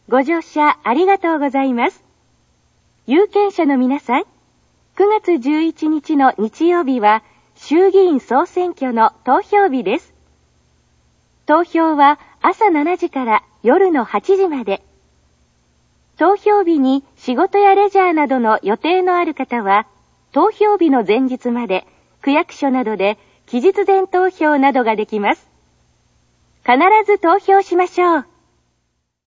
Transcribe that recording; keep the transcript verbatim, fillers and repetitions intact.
ご乗車ありがとうございます。有権者の皆さん、くがつじゅういちにちの日曜日は衆議院総選挙の投票日です。投票は朝しちじから夜のはちじまで。投票日に仕事やレジャーなどの予定のある方は、投票日の前日まで区役所などで期日前投票などができます。必ず投票しましょう。